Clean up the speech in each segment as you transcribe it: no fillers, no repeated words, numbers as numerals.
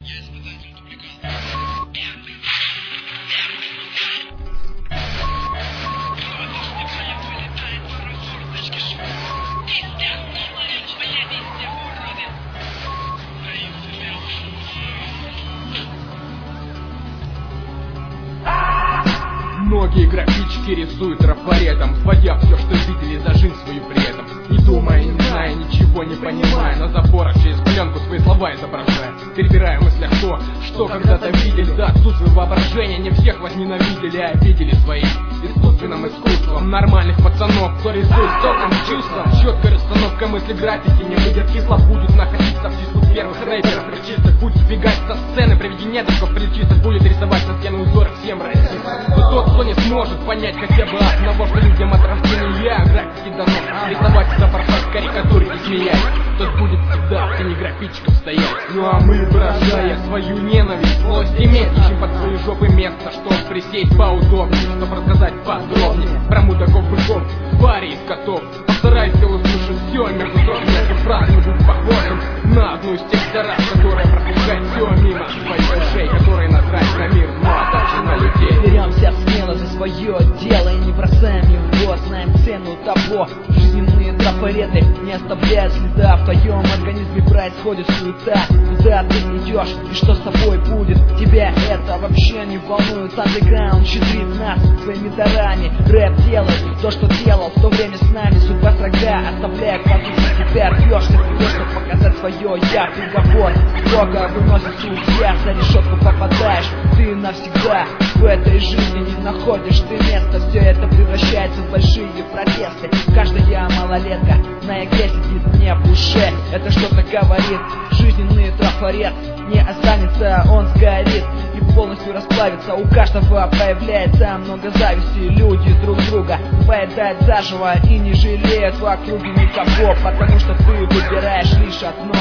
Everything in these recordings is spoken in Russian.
Многие графички рисуют трафаретом, вводя все, что видели, за жизнь свою при этом. Не думая, не зная, ничего не понимая, на заборах через пленку свои слова изображая. Перебирая в мыслях то, что когда-то видели. Да, отсутствие воображения, не всех возненавидели, а обидели своим искусственным искусством нормальных пацанов, кто рисует соком чувством. Четкая расстановка мысли, графики не выйдет кисло, будет находиться в числу первых рэперов. Причисток будет сбегать со сцены, при виде недругов причисток будет рисовать на стены узоры всем российским. Но тот, кто не сможет понять хотя бы одного, что людям от рождения графики дано рисовать, изображать карикатуры и смеять, тот будет всегда в тени графичков стоять. Ну а мы, выражая свою ненависть, злость иметь, ищем под свои жопы место, чтоб присесть поудобнее, чтоб рассказать подробнее про мудаков, быков, тварей из котов. Постарайся услышать все между строк, между фраз, не будь похожим на одну из тех зараз, которая пропускает все мимо своих ушей, которые насрать на мир, ну а также на людей. Беремся смело за свое дело и не бросаем его, знаем цену того. Жизненные трафареты не оставляют следа, в твоем организме происходит суета. Куда ты идешь и что с тобой будет, тебя это вообще не волнует. Андеграунд щедрит нас своими дарами, рэп делает то, что делал в то время с нами. Судьба строга, оставляя кладушки, тебя рвешься, чтобы показать свое я. Приговор строго выносит судья, за решетку попадаешь ты навсегда. В этой жизни не находишь ты места, все это превращается в большие протесты. Каждая малолетка на игре сидит не в душе, это что-то говорит. Жизненный трафарет не останется, он сгорит и полностью расплавится. У каждого появляется много зависти, люди друг друга поедают заживо и не жалеют в округе никого, потому что ты выбираешь лишь одно.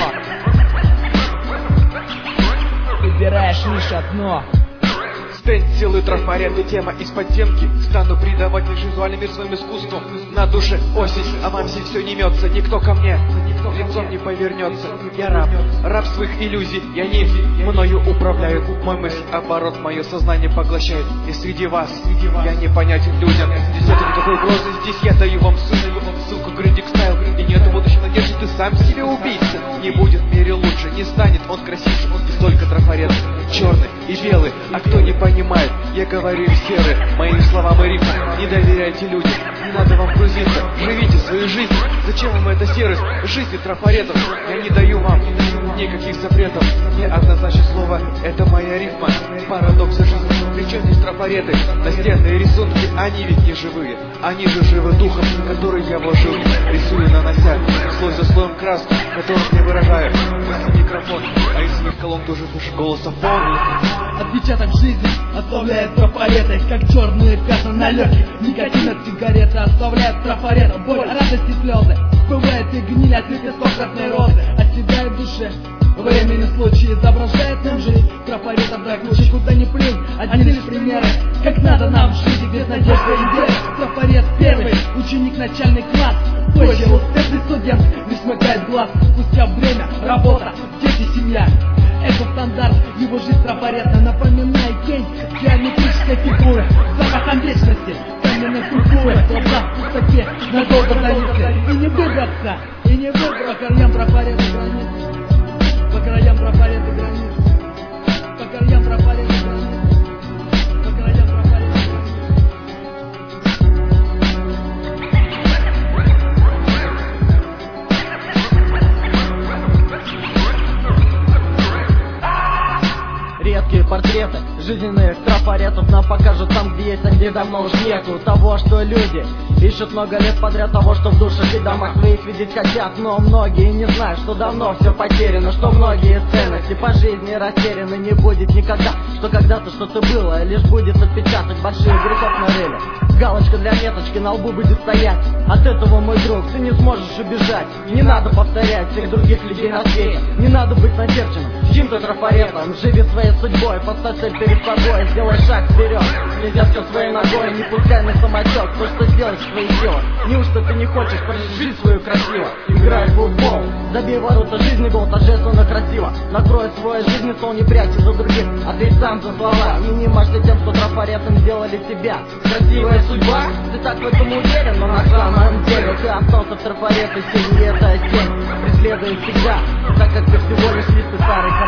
Выбираешь лишь одно. Стенсилы, трафареты, тема из подземки. Стану придавать лишь визуальный мир своим искусством. На душе осень, а во мне все не мется. Никто ко мне лицом не повернется. Я раб своих иллюзий. Я не мною управляю. Мой мысль оборот, мое сознание поглощает. И среди вас я непонятен людям. Здесь нет никакой угрозы, здесь я даю вам ссылку Грандик Стайл. И нет будущей надежды, ты сам себе убийца. Не будет в мире лучше, не станет он красивше. И столько трафарет, черный и белый. А кто не понимает, я говорю им серы. Моим словам и рифмам не доверяйте людям. Не надо вам грузиться, живите свою жизнь. Зачем вам эта серость жизни трафаретов? Я не даю вам никаких запретов. Не однозначно слово, это моя рифма. Парадоксы жизни, причем здесь трафареты. Настенные рисунки, они ведь не живые. Они же живы духом, который я вложил. Рисую, нанося слой за слоем краску, которым не выражаю мысли микрофон. А из своих колонн тоже пишу голосом полный. Отпечаток жизни оставляет трафареты, как черные пятна на легких. Никотин от сигареты оставляет трафареты. Боль, радость и слезы, бывает и гниль от лепестков красной розы. От себя и в душе времени случай изображает нам жизнь. Трафаретов до ключи, куда ни плюнь, одни лишь примеры, как надо нам жить без надежды и веры. Трафарет первый, ученик начальный класс, позже успешный студент не смыкает глаз. Спустя время работа, дети, семья. Это стандарт, его жизнь трафаретна, напоминает тень геометрической фигуры. Запахом вечности, каменной культуры, глаза в пустоте, надолго зависли. И не выбраться, и не выбраться. По краям трафареты границ, по краям трафареты границ, по краям трафареты границ, по краям трафареты границ. Редкие портреты жизненных трафаретов нам покажут там, где есть, а где давно уж нету. Того, что люди ищут много лет подряд, того, что в душах и домах своих видеть хотят. Но многие не знают, что давно все потеряно, что многие ценности по жизни растеряны. Не будет никогда, что когда-то что-то было, лишь будет отпечаток больших грехов на реле. Галочка для меточки на лбу будет стоять. От этого, мой друг, ты не сможешь убежать. Не надо повторять всех других людей на свете. Не надо быть начерченным чьим-то трафаретом. Живи своей судьбой, поставь цель перед с тобой, сделай шаг вперед. Не детка своей ногой, не пускай на самотек. То, что сделать свои силы. Неужто ты не хочешь прожить жизнь свою красиво? Играй в футбол, забей ворота жизни, гол торжественно красиво. Накрой свою жизнь, сон не прячься за других, ответь сам за слова. И не мажься тем, что трафаретом сделали тебя. Красивая судьба, ты так в этом уверен, но на самом деле ты остался в трафарете, сильнее эта тень преследует всегда, так как ты всего лишь лист и старый